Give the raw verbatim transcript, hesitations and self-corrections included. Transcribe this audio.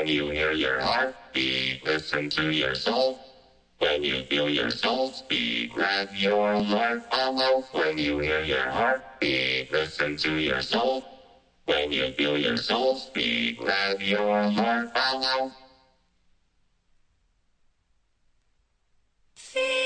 When you hear your heartbeat, listen to your soul. When you feel your soul speak, grab your heart alone. When you hear your heartbeat, listen to your soul. When you feel your soul speak, grab your heart alone. Feel